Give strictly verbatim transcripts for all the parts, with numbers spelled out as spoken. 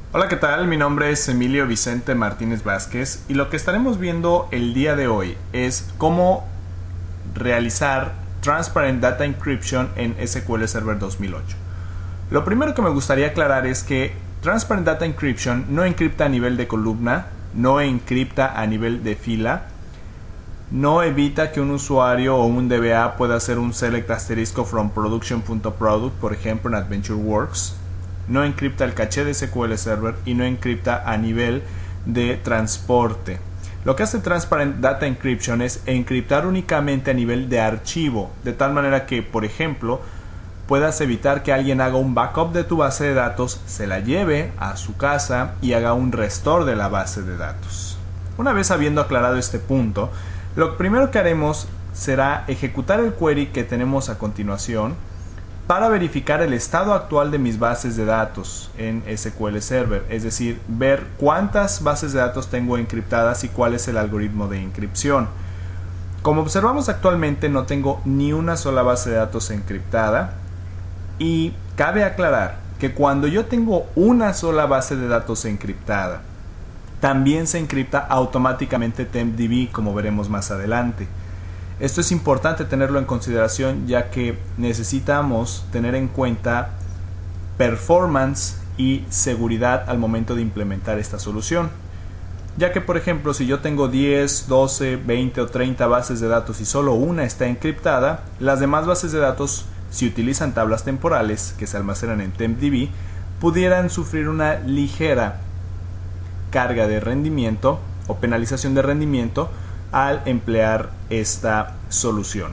Hola, ¿qué tal? Mi nombre es Emilio Vicente Martínez Vázquez y lo que estaremos viendo el día de hoy es cómo realizar Transparent Data Encryption en S Q L Server dos mil ocho. Lo primero que me gustaría aclarar es que Transparent Data Encryption no encripta a nivel de columna, no encripta a nivel de fila, no evita que un usuario o un D B A pueda hacer un select asterisco from production.product, por ejemplo en AdventureWorks. No encripta el caché de S Q L Server y no encripta a nivel de transporte. Lo que hace Transparent Data Encryption es encriptar únicamente a nivel de archivo, de tal manera que, por ejemplo, puedas evitar que alguien haga un backup de tu base de datos, se la lleve a su casa y haga un restore de la base de datos. Una vez habiendo aclarado este punto, lo primero que haremos será ejecutar el query que tenemos a continuación para verificar el estado actual de mis bases de datos en S Q L Server, es decir, ver cuántas bases de datos tengo encriptadas y cuál es el algoritmo de encripción. Como observamos actualmente no tengo ni una sola base de datos encriptada y cabe aclarar que cuando yo tengo una sola base de datos encriptada, también se encripta automáticamente TempDB, como veremos más adelante. Esto es importante tenerlo en consideración ya que necesitamos tener en cuenta performance y seguridad al momento de implementar esta solución. Ya que, por ejemplo, si yo tengo diez, doce, veinte o treinta bases de datos y solo una está encriptada, las demás bases de datos, si utilizan tablas temporales que se almacenan en TempDB, pudieran sufrir una ligera carga de rendimiento o penalización de rendimiento al emplear esta solución.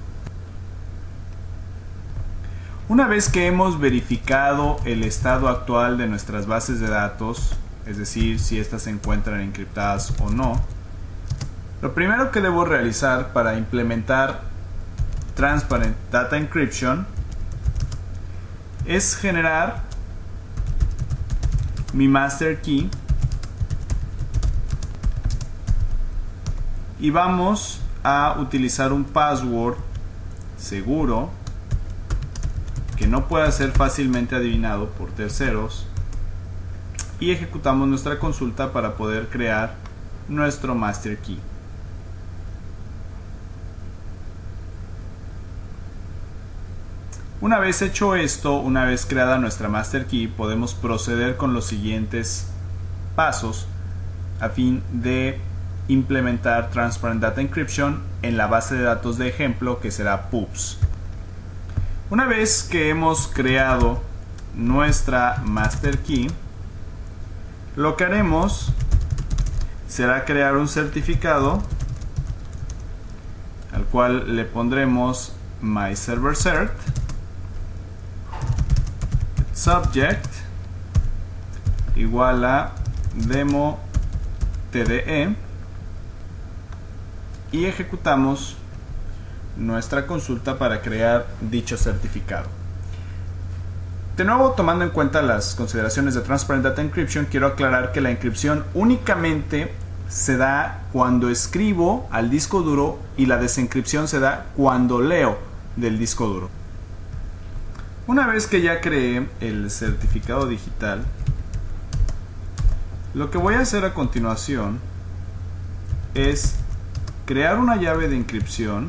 Una vez que hemos verificado el estado actual de nuestras bases de datos, es decir, si éstas se encuentran encriptadas o no, lo primero que debo realizar para implementar Transparent Data Encryption es generar mi master key y vamos a utilizar un password seguro que no pueda ser fácilmente adivinado por terceros y ejecutamos nuestra consulta para poder crear nuestro master key. Una vez hecho esto, una vez creada nuestra master key, podemos proceder con los siguientes pasos a fin de implementar Transparent Data Encryption en la base de datos de ejemplo que será pups. Una vez que hemos creado nuestra master key, lo que haremos será crear un certificado al cual le pondremos myServerCert subject igual a demo tde y ejecutamos nuestra consulta para crear dicho certificado. De nuevo, tomando en cuenta las consideraciones de Transparent Data Encryption, quiero aclarar que la encripción únicamente se da cuando escribo al disco duro y la desencripción se da cuando leo del disco duro. Una vez que ya creé el certificado digital, lo que voy a hacer a continuación es crear una llave de encripción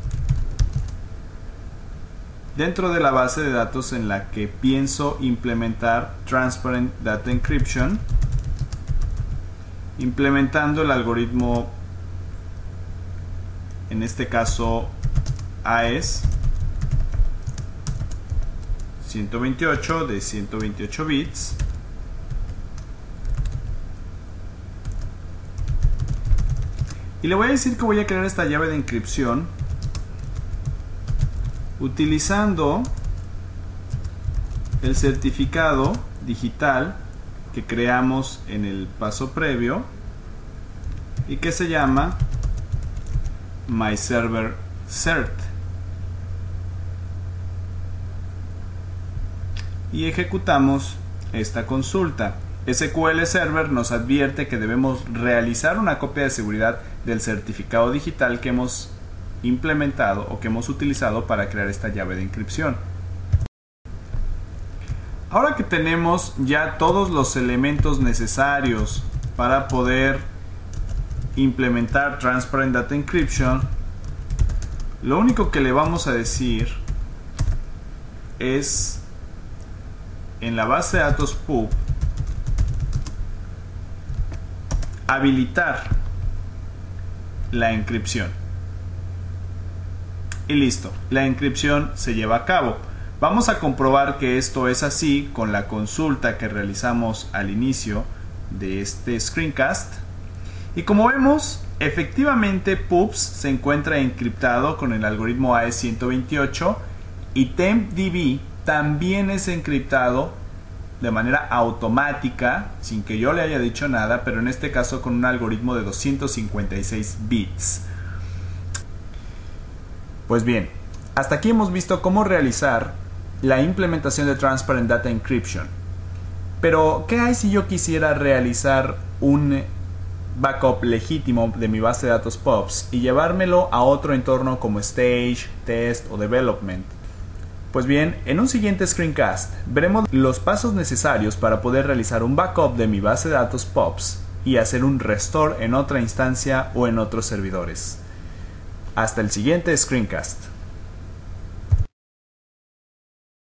dentro de la base de datos en la que pienso implementar Transparent Data Encryption, implementando el algoritmo, en este caso A E S ciento veintiocho de ciento veintiocho bits. Y le voy a decir que voy a crear esta llave de encripción utilizando el certificado digital que creamos en el paso previo y que se llama myServerCert. Y ejecutamos esta consulta. S Q L Server nos advierte que debemos realizar una copia de seguridad del certificado digital que hemos implementado o que hemos utilizado para crear esta llave de encripción. Ahora que tenemos ya todos los elementos necesarios para poder implementar Transparent Data Encryption, lo único que le vamos a decir es en la base de datos pub habilitar la encripción. Y listo, la encripción se lleva a cabo. Vamos a comprobar que esto es así con la consulta que realizamos al inicio de este screencast. Y como vemos, efectivamente pubs se encuentra encriptado con el algoritmo A E S ciento veintiocho y TempDB también es encriptado de manera automática, sin que yo le haya dicho nada, pero en este caso con un algoritmo de doscientos cincuenta y seis bits. Pues bien, hasta aquí hemos visto cómo realizar la implementación de Transparent Data Encryption. Pero, ¿qué hay si yo quisiera realizar un backup legítimo de mi base de datos pubs y llevármelo a otro entorno como Stage, Test o Development? Pues bien, en un siguiente screencast veremos los pasos necesarios para poder realizar un backup de mi base de datos pubs y hacer un restore en otra instancia o en otros servidores. Hasta el siguiente screencast.